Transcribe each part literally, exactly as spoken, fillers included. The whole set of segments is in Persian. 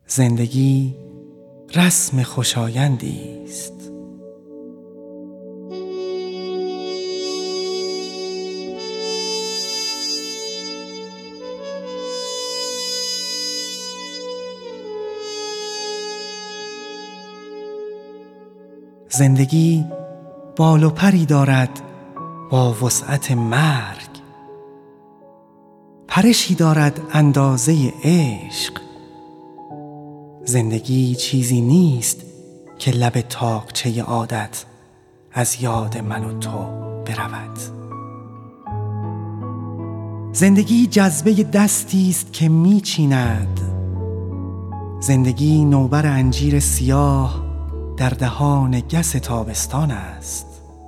زندگی رسم خوشایندی است. زندگی بال و پری دارد با وسعت مرگ، پرشی دارد اندازه عشق. زندگی چیزی نیست که لب طاقچه عادت از یاد من و تو برود. زندگی جذبه دستی است که میچیند. زندگی نوبر انجیر سیاه در دهان گس تابستان است.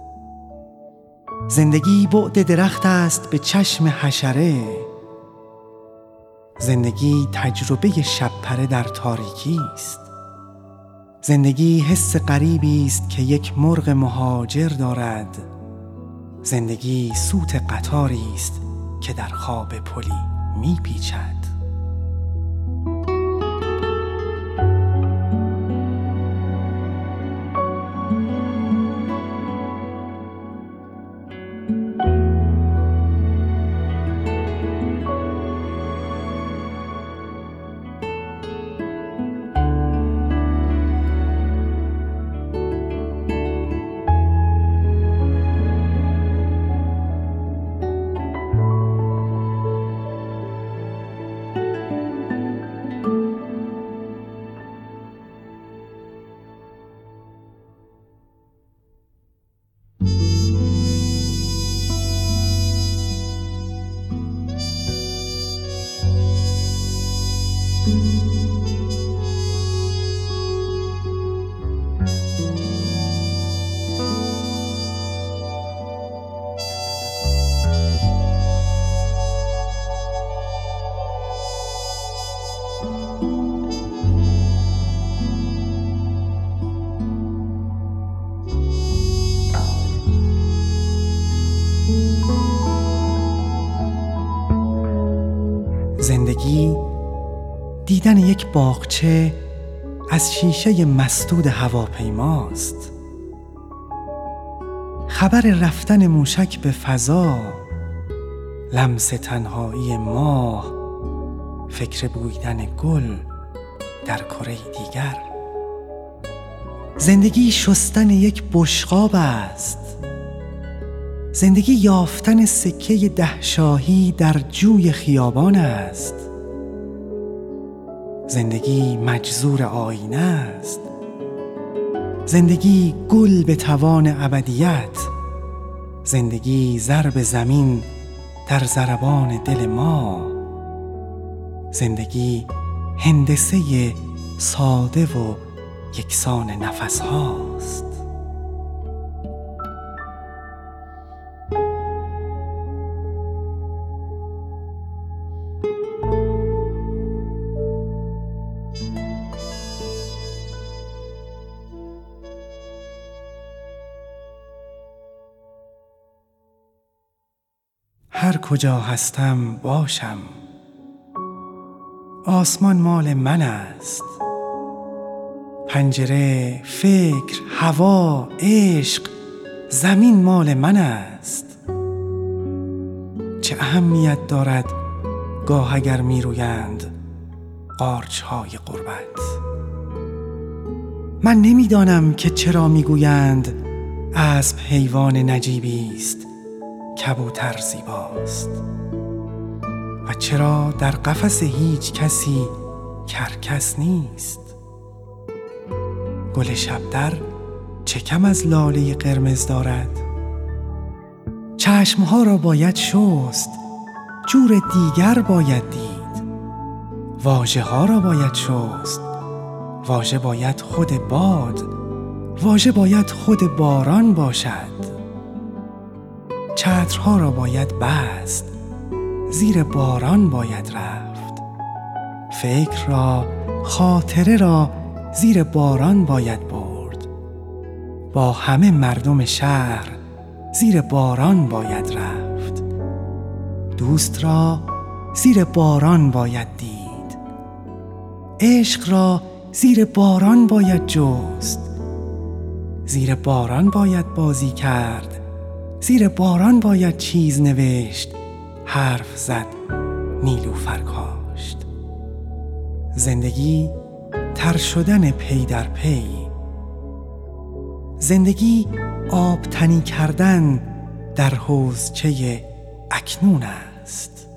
زندگی بعد درخت است به چشم حشره. زندگی تجربه شب پره در تاریکی است. زندگی حس غریبی است که یک مرغ مهاجر دارد. زندگی سوت قطاری است که در خواب پلی میپیچد. زندگی دیدن یک باغچه از شیشه مسدود هواپیماست. خبر رفتن موشک به فضا، لمس تنهایی ماه، فکر بویدن گل در کره دیگر. زندگی شستن یک بشقاب است. زندگی یافتن سکه ده شاهی در جوی خیابان است. زندگی مجذور آینه است. زندگی گل به توان ابدیت. زندگی ضرب زمین در ضربان دل ما. زندگی هندسه ساده و یکسان نفس هاست. هر کجا هستم باشم. آسمان مال من است. پنجره، فکر، هوا، عشق، زمین مال من است. چه اهمیت دارد گاه اگر می رویند قارچ‌های غربت؟ من نمیدانم که چرا میگویند اسب حیوان نجیبی است، کبوتر زیباست، و چرا در قفس هیچ کسی کرکس نیست. گل شبدر چه کم از لاله قرمز دارد؟ چشمها را باید شست، جور دیگر باید دید. واژه ها را باید شست، واژه باید خود باد، واژه باید خود باران باشد. چترها را باید بست، زیر باران باید رفت. فکر را، خاطره را زیر باران باید برد. با همه مردم شهر زیر باران باید رفت. دوست را زیر باران باید دید. عشق را زیر باران باید جست. زیر باران باید بازی کرد، زیر باران باید چیز نوشت، حرف زد، نیلوفر کاشت. زندگی تر شدن پی در پی، زندگی آب تنی کردن در حوضچه اکنون است.